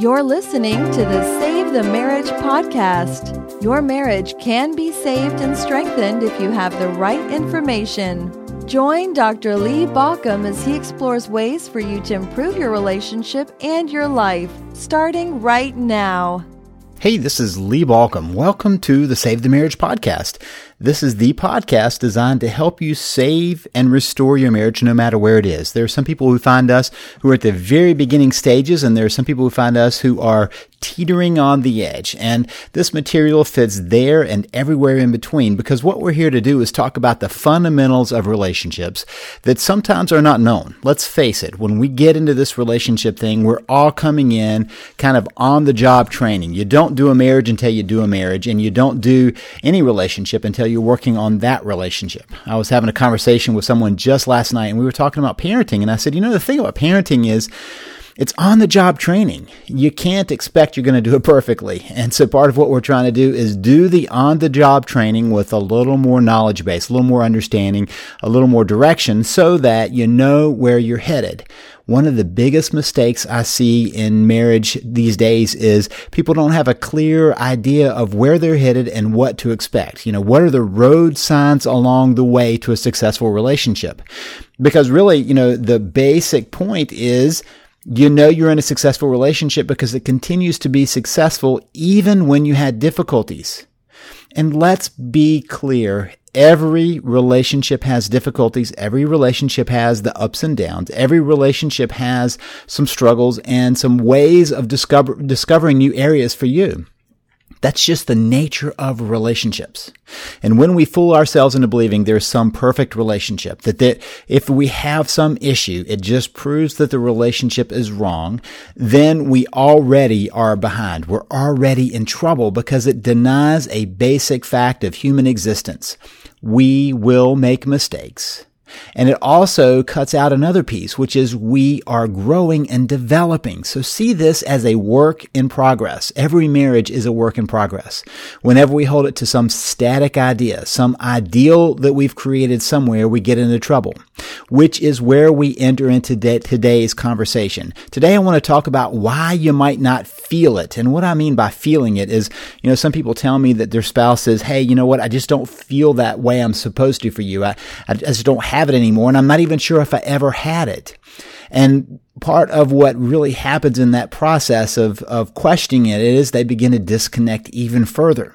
You're listening to the Save the Marriage podcast. Your marriage can be saved and strengthened if you have the right information. Join Dr. Lee Baucom as he explores ways for you to improve your relationship and your life, starting right now. Hey, this is Lee Baucom. Welcome to the Save the Marriage podcast. This is the podcast designed to help you save and restore your marriage no matter where it is. There are some people who find us who are at the very beginning stages, and there are some people who find us who are teetering on the edge. And this material fits there and everywhere in between, because what we're here to do is talk about the fundamentals of relationships that sometimes are not known. Let's face it, when we get into this relationship thing, we're all coming in kind of on the job training. You don't do a marriage until you do a marriage, and you don't do any relationship until you're working on that relationship. I was having a conversation with someone just last night, and we were talking about parenting, and I said, the thing about parenting is it's on-the-job training. You can't expect you're going to do it perfectly. And so part of what we're trying to do is do the on-the-job training with a little more knowledge base, a little more understanding, a little more direction, so that you know where you're headed. One of the biggest mistakes I see in marriage these days is people don't have a clear idea of where they're headed and what to expect. What are the road signs along the way to a successful relationship? Because really, the basic point is, you're in a successful relationship because it continues to be successful even when you had difficulties. And let's be clear, every relationship has difficulties. Every relationship has the ups and downs. Every relationship has some struggles and some ways of discovering new areas for you. That's just the nature of relationships. And when we fool ourselves into believing there's some perfect relationship, that if we have some issue, it just proves that the relationship is wrong, then we already are behind. We're already in trouble because it denies a basic fact of human existence. We will make mistakes. And it also cuts out another piece, which is we are growing and developing. So see this as a work in progress. Every marriage is a work in progress. Whenever we hold it to some static idea, some ideal that we've created somewhere, we get into trouble, which is where we enter into today's conversation. Today I want to talk about why you might not feel it. And what I mean by feeling it is, some people tell me that their spouse says, hey, you know what? I just don't feel that way I'm supposed to for you. I just don't have it anymore, and I'm not even sure if I ever had it. And part of what really happens in that process of questioning it is they begin to disconnect even further.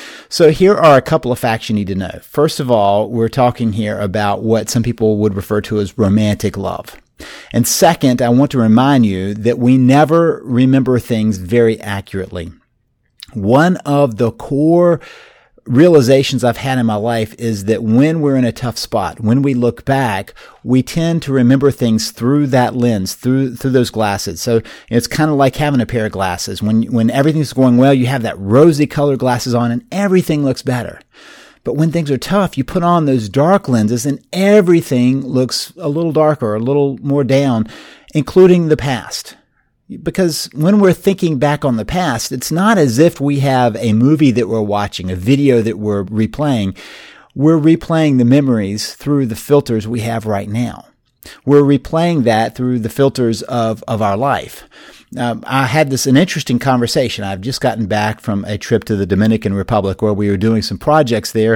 So here are a couple of facts you need to know. First of all, we're talking here about what some people would refer to as romantic love. And second, I want to remind you that we never remember things very accurately. One of the core realizations I've had in my life is that when we're in a tough spot, when we look back, we tend to remember things through that lens, through those glasses. So it's kind of like having a pair of glasses. When everything's going well, you have that rosy colored glasses on and everything looks better. But when things are tough, you put on those dark lenses and everything looks a little darker, a little more down, including the past. Because when we're thinking back on the past, it's not as if we have a movie that we're watching, a video that we're replaying. We're replaying the memories through the filters we have right now. We're replaying that through the filters of our life. I had an interesting conversation. I've just gotten back from a trip to the Dominican Republic where we were doing some projects there.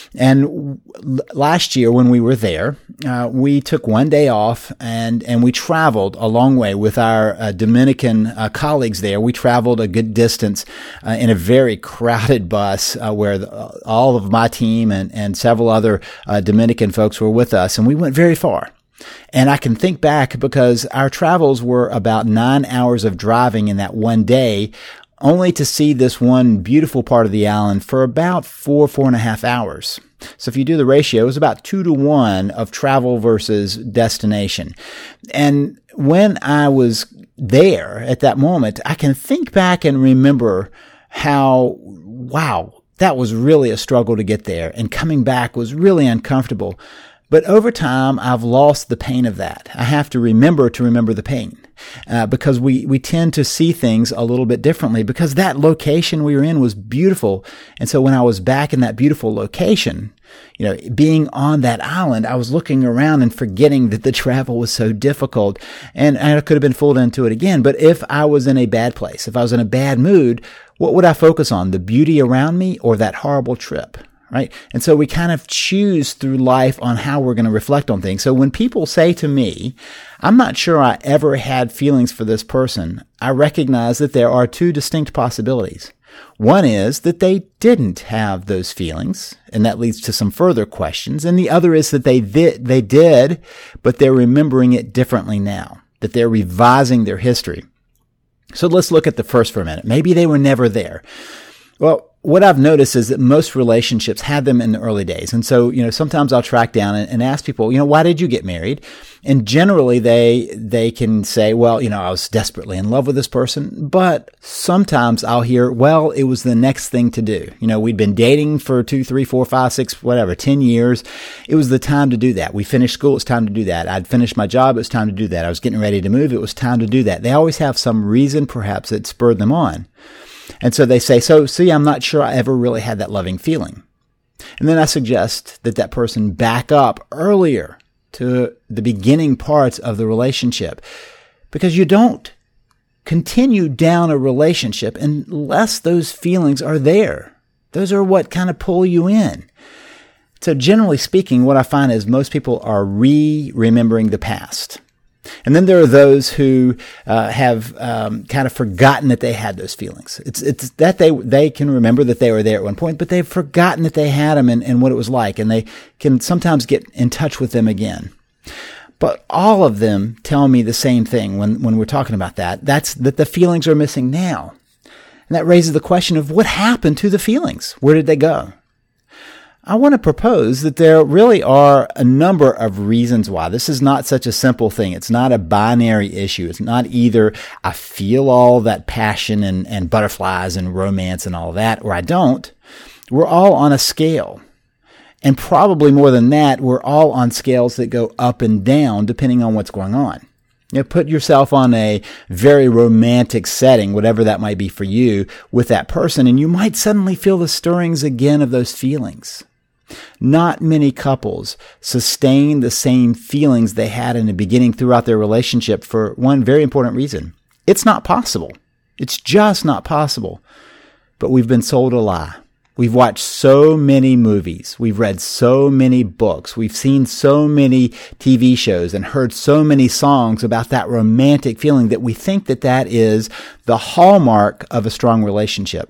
And last year when we were there, we took one day off and we traveled a long way with our Dominican colleagues there. We traveled a good distance in a very crowded bus where all of my team and several other Dominican folks were with us. And we went very far. And I can think back because our travels were about 9 hours of driving in that one day, only to see this one beautiful part of the island for about 4.5 hours. So if you do the ratio, it was about 2-to-1 of travel versus destination. And when I was there at that moment, I can think back and remember how, wow, that was really a struggle to get there. And coming back was really uncomfortable. But over time, I've lost the pain of that. I have to remember the pain. because we tend to see things a little bit differently because that location we were in was beautiful. And so when I was back in that beautiful location, being on that island, I was looking around and forgetting that the travel was so difficult, and I could have been fooled into it again. But if I was in a bad place, if I was in a bad mood, what would I focus on? The beauty around me or that horrible trip? Right? And so we kind of choose through life on how we're going to reflect on things. So when people say to me, I'm not sure I ever had feelings for this person, I recognize that there are two distinct possibilities. One is that they didn't have those feelings, and that leads to some further questions. And the other is that they did, but they're remembering it differently now, that they're revising their history. So let's look at the first for a minute. Maybe they were never there. Well, what I've noticed is that most relationships had them in the early days. And so, sometimes I'll track down and ask people, why did you get married? And generally they can say, well, I was desperately in love with this person. But sometimes I'll hear, well, it was the next thing to do. We'd been dating for 2, 3, 4, 5, 6, 10 years. It was the time to do that. We finished school. It was time to do that. I'd finished my job. It was time to do that. I was getting ready to move. It was time to do that. They always have some reason perhaps that spurred them on. And so they say, I'm not sure I ever really had that loving feeling. And then I suggest that person back up earlier to the beginning parts of the relationship, because you don't continue down a relationship unless those feelings are there. Those are what kind of pull you in. So generally speaking, what I find is most people are remembering the past. And then there are those who have kind of forgotten that they had those feelings. It's that they can remember that they were there at one point, but they've forgotten that they had them and what it was like, and they can sometimes get in touch with them again. But all of them tell me the same thing when we're talking about that. That's that the feelings are missing now. And that raises the question of what happened to the feelings? Where did they go? I want to propose that there really are a number of reasons why. This is not such a simple thing. It's not a binary issue. It's not either I feel all that passion and butterflies and romance and all that, or I don't. We're all on a scale. And probably more than that, we're all on scales that go up and down depending on what's going on. Put yourself on a very romantic setting, whatever that might be for you, with that person, and you might suddenly feel the stirrings again of those feelings. Not many couples sustain the same feelings they had in the beginning throughout their relationship for one very important reason. It's not possible. It's just not possible. But we've been sold a lie. We've watched so many movies. We've read so many books. We've seen so many TV shows and heard so many songs about that romantic feeling that we think that is the hallmark of a strong relationship.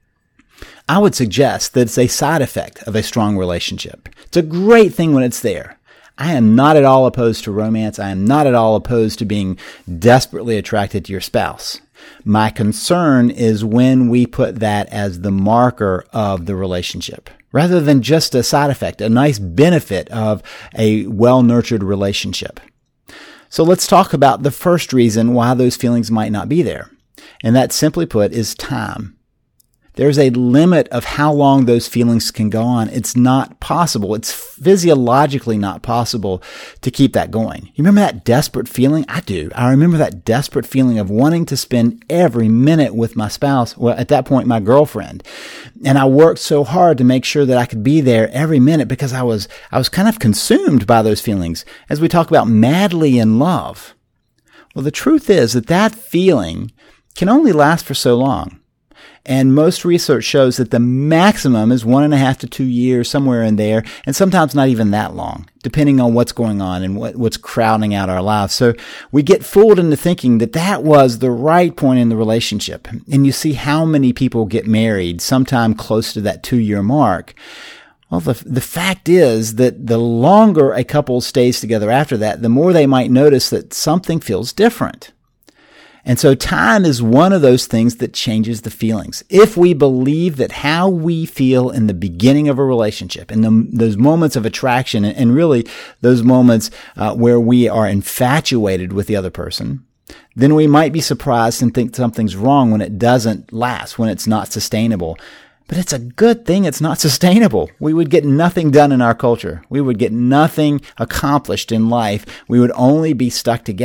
I would suggest that it's a side effect of a strong relationship. It's a great thing when it's there. I am not at all opposed to romance. I am not at all opposed to being desperately attracted to your spouse. My concern is when we put that as the marker of the relationship, rather than just a side effect, a nice benefit of a well-nurtured relationship. So let's talk about the first reason why those feelings might not be there. And that, simply put, is time. There's a limit of how long those feelings can go on. It's not possible. It's physiologically not possible to keep that going. You remember that desperate feeling? I do. I remember that desperate feeling of wanting to spend every minute with my spouse. Well, at that point, my girlfriend. And I worked so hard to make sure that I could be there every minute because I was kind of consumed by those feelings. As we talk about madly in love. Well, the truth is that feeling can only last for so long. And most research shows that the maximum is 1.5 to 2 years, somewhere in there, and sometimes not even that long, depending on what's going on and what's crowding out our lives. So we get fooled into thinking that was the right point in the relationship. And you see how many people get married sometime close to that 2-year mark. Well, the fact is that the longer a couple stays together after that, the more they might notice that something feels different. And so time is one of those things that changes the feelings. If we believe that how we feel in the beginning of a relationship, in those moments of attraction, and really those moments where we are infatuated with the other person, then we might be surprised and think something's wrong when it doesn't last, when it's not sustainable. But it's a good thing it's not sustainable. We would get nothing done in our culture. We would get nothing accomplished in life. We would only be stuck together.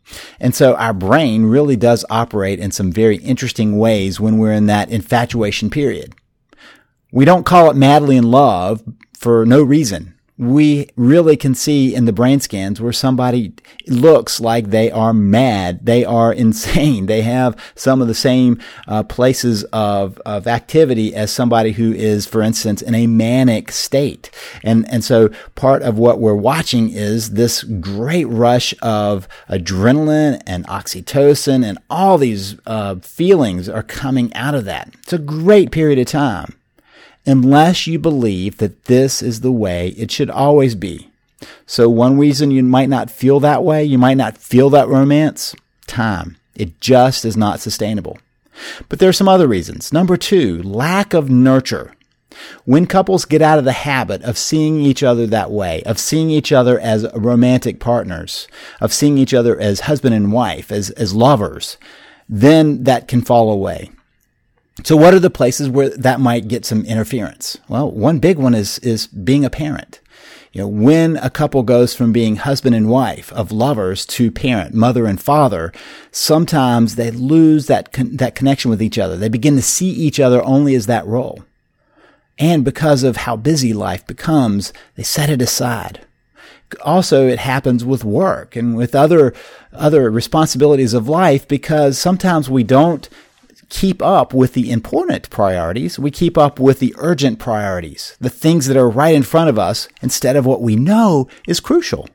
And so our brain really does operate in some very interesting ways when we're in that infatuation period. We don't call it madly in love for no reason. We really can see in the brain scans where somebody looks like they are mad, they are insane, they have some of the same places of activity as somebody who is, for instance, in a manic state. And so part of what we're watching is this great rush of adrenaline and oxytocin, and all these feelings are coming out of that. It's a great period of time, unless you believe that this is the way it should always be. So one reason you might not feel that way, you might not feel that romance, time. It just is not sustainable. But there are some other reasons. Number 2, lack of nurture. When couples get out of the habit of seeing each other that way, of seeing each other as romantic partners, of seeing each other as husband and wife, as lovers, then that can fall away. So what are the places where that might get some interference? Well, one big one is being a parent. When a couple goes from being husband and wife of lovers to parent, mother and father, sometimes they lose that connection with each other. They begin to see each other only as that role. And because of how busy life becomes, they set it aside. Also, it happens with work and with other responsibilities of life, because sometimes we don't keep up with the important priorities. We keep up with the urgent priorities, the things that are right in front of us, instead of what we know is crucial.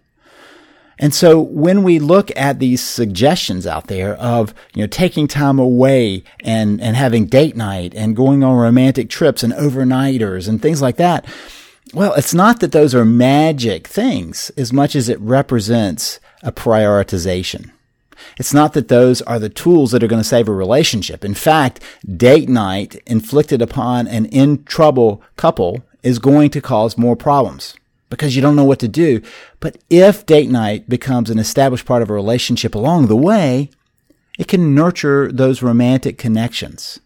And so when we look at these suggestions out there of, taking time away and having date night and going on romantic trips and overnighters and things like that, well, it's not that those are magic things as much as it represents a prioritization. It's not that those are the tools that are going to save a relationship. In fact, date night inflicted upon an in-trouble couple is going to cause more problems because you don't know what to do. But if date night becomes an established part of a relationship along the way, it can nurture those romantic connections.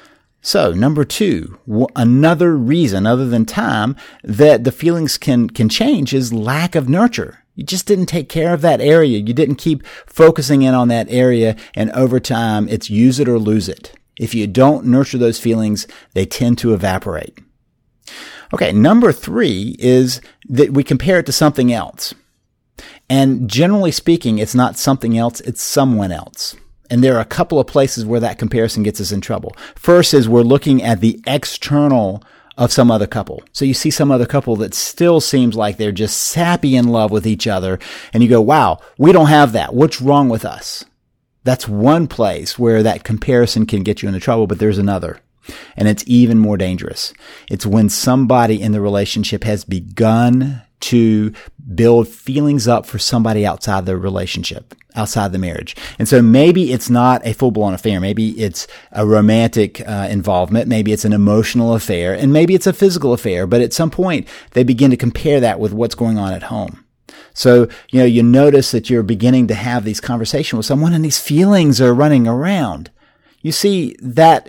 So, number 2, another reason other than time that the feelings can change is lack of nurture. You just didn't take care of that area. You didn't keep focusing in on that area, and over time, it's use it or lose it. If you don't nurture those feelings, they tend to evaporate. Okay, number 3 is that we compare it to something else. And generally speaking, it's not something else, it's someone else. And there are a couple of places where that comparison gets us in trouble. First is we're looking at the external of some other couple. So you see some other couple that still seems like they're just sappy in love with each other, and you go, wow, we don't have that. What's wrong with us? That's one place where that comparison can get you into trouble, but there's another. And it's even more dangerous. It's when somebody in the relationship has begun to build feelings up for somebody outside the relationship, outside the marriage. And so maybe it's not a full-blown affair. Maybe it's a romantic involvement. Maybe it's an emotional affair. And maybe it's a physical affair. But at some point, they begin to compare that with what's going on at home. So, you notice that you're beginning to have these conversations with someone and these feelings are running around. You see that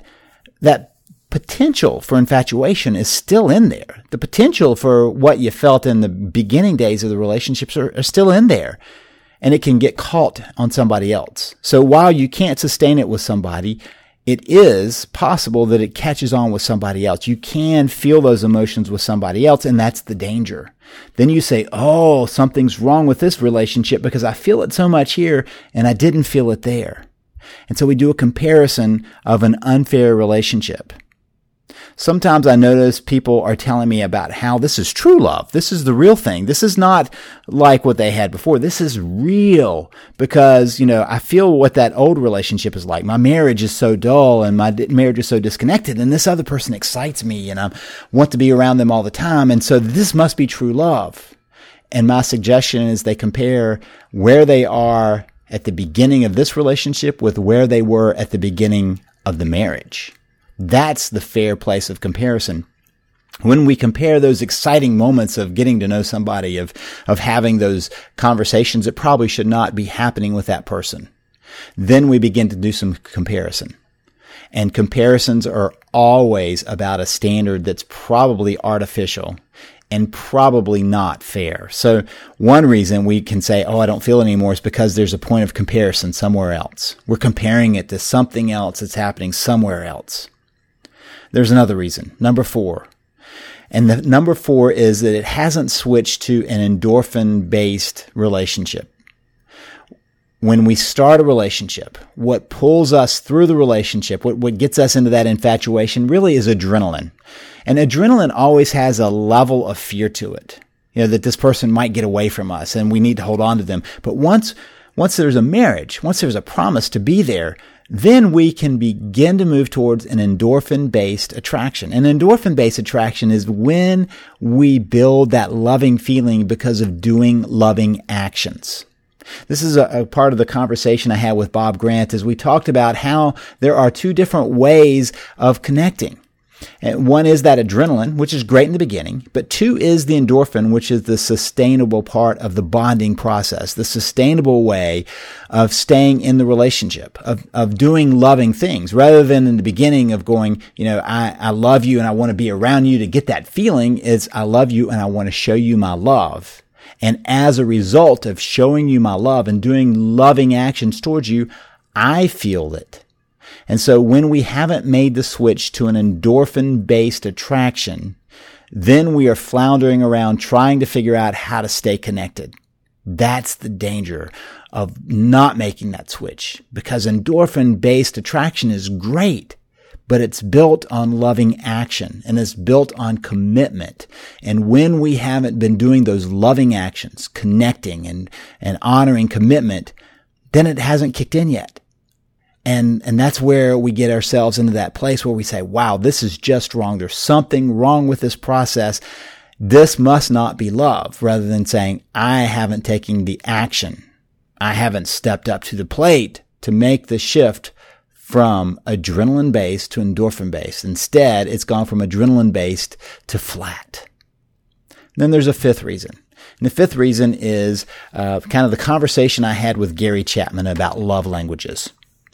potential for infatuation is still in there. The potential for what you felt in the beginning days of the relationships are still in there. And it can get caught on somebody else. So while you can't sustain it with somebody, it is possible that it catches on with somebody else. You can feel those emotions with somebody else, and that's the danger. Then you say, oh, something's wrong with this relationship because I feel it so much here and I didn't feel it there. And so we do a comparison of an unfair relationship. Sometimes I notice people are telling me about how this is true love. This is the real thing. This is not like what they had before. This is real because, I feel what that old relationship is like. My marriage is so dull and my marriage is so disconnected, and this other person excites me and I want to be around them all the time. And so this must be true love. And my suggestion is they compare where they are at the beginning of this relationship with where they were at the beginning of the marriage. That's the fair place of comparison. When we compare those exciting moments of getting to know somebody, of having those conversations that probably should not be happening with that person, then we begin to do some comparison. And comparisons are always about a standard that's probably artificial. and probably not fair. So one reason we can say, I don't feel it anymore is because there's a point of comparison somewhere else. We're comparing it to something else that's happening somewhere else. There's another reason, number 4. And the number 4 is that it hasn't switched to an endorphin-based relationship. When we start a relationship, what pulls us through the relationship, what gets us into that infatuation really is adrenaline. And adrenaline always has a level of fear to it. That this person might get away from us and we need to hold on to them. But once there's a marriage, once there's a promise to be there, then we can begin to move towards an endorphin-based attraction. An endorphin-based attraction is when we build that loving feeling because of doing loving actions. This is a part of the conversation I had with Bob Grant as we talked about how there are 2 different ways of connecting. And one is that adrenaline, which is great in the beginning, but 2 is the endorphin, which is the sustainable part of the bonding process, the sustainable way of staying in the relationship, of doing loving things, rather than in the beginning of going, I love you and I want to be around you to get that feeling. It's I love you and I want to show you my love. And as a result of showing you my love and doing loving actions towards you, I feel it. And so when we haven't made the switch to an endorphin-based attraction, then we are floundering around trying to figure out how to stay connected. That's the danger of not making that switch, because endorphin-based attraction is great, but it's built on loving action and it's built on commitment. And when we haven't been doing those loving actions, connecting and honoring commitment, then it hasn't kicked in yet. And that's where we get ourselves into that place where we say, wow, this is just wrong. There's something wrong with this process. This must not be love, rather than saying, I haven't taken the action. I haven't stepped up to the plate to make the shift from adrenaline-based to endorphin-based. Instead, it's gone from adrenaline-based to flat. Then there's a 5th reason. And the 5th reason is kind of the conversation I had with Gary Chapman about love languages.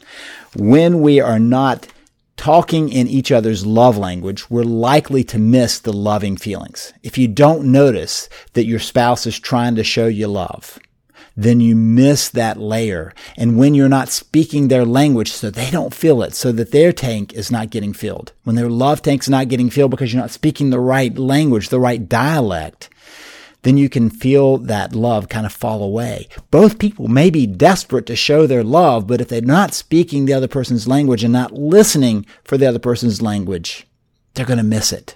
When we are not talking in each other's love language, we're likely to miss the loving feelings. If you don't notice that your spouse is trying to show you love, then you miss that layer. And when you're not speaking their language so they don't feel it, so that their tank is not getting filled, when their love tank's not getting filled because you're not speaking the right language, the right dialect, then you can feel that love kind of fall away. Both people may be desperate to show their love, but if they're not speaking the other person's language and not listening for the other person's language, they're going to miss it.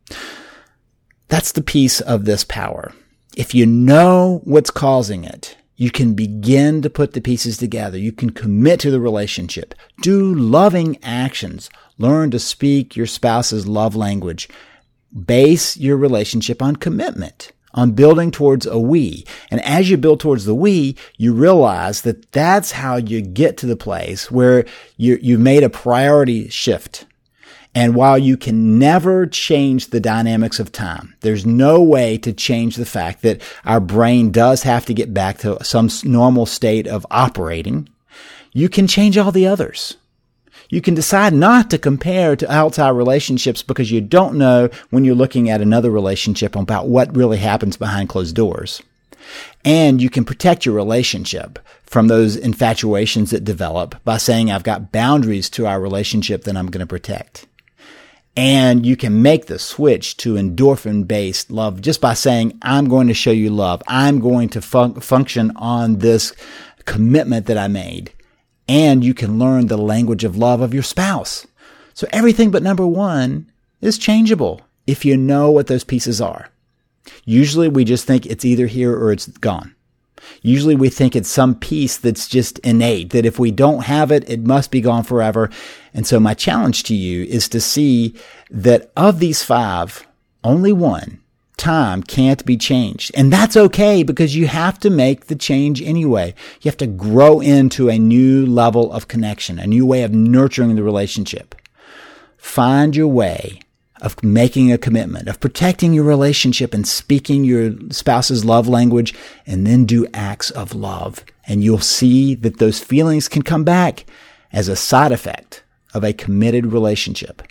That's the piece of this power. If you know what's causing it, you can begin to put the pieces together. You can commit to the relationship. Do loving actions. Learn to speak your spouse's love language. Base your relationship on commitment, on building towards a we. And as you build towards the we, you realize that that's how you get to the place where you've made a priority shift. And while you can never change the dynamics of time, there's no way to change the fact that our brain does have to get back to some normal state of operating, you can change all the others. You can decide not to compare to outside relationships because you don't know when you're looking at another relationship about what really happens behind closed doors. And you can protect your relationship from those infatuations that develop by saying, I've got boundaries to our relationship that I'm going to protect. And you can make the switch to endorphin-based love just by saying, I'm going to show you love. I'm going to function on this commitment that I made. And you can learn the language of love of your spouse. So everything but number 1 is changeable if you know what those pieces are. Usually we just think it's either here or it's gone. Usually we think it's some piece that's just innate, that if we don't have it, it must be gone forever. And so my challenge to you is to see that of these 5, only one, time, can't be changed. And that's okay because you have to make the change anyway. You have to grow into a new level of connection, a new way of nurturing the relationship. Find your way of making a commitment, of protecting your relationship and speaking your spouse's love language, and then do acts of love. And you'll see that those feelings can come back as a side effect of a committed relationship.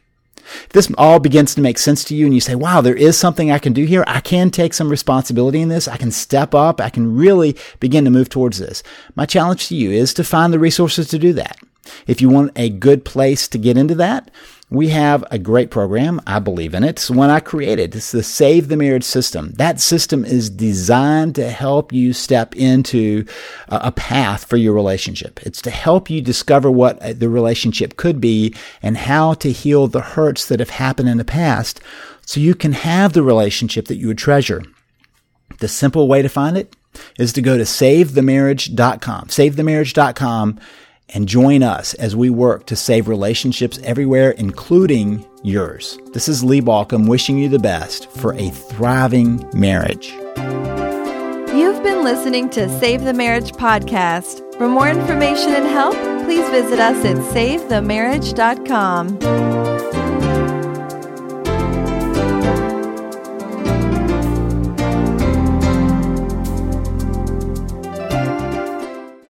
If this all begins to make sense to you and you say, wow, there is something I can do here. I can take some responsibility in this. I can step up. I can really begin to move towards this. My challenge to you is to find the resources to do that. If you want a good place to get into that, we have a great program. I believe in it. It's one I created. It's the Save the Marriage system. That system is designed to help you step into a path for your relationship. It's to help you discover what the relationship could be and how to heal the hurts that have happened in the past so you can have the relationship that you would treasure. The simple way to find it is to go to SaveTheMarriage.com. SaveTheMarriage.com. And join us as we work to save relationships everywhere, including yours. This is Lee Baucom wishing you the best for a thriving marriage. You've been listening to Save the Marriage podcast. For more information and help, please visit us at SaveTheMarriage.com.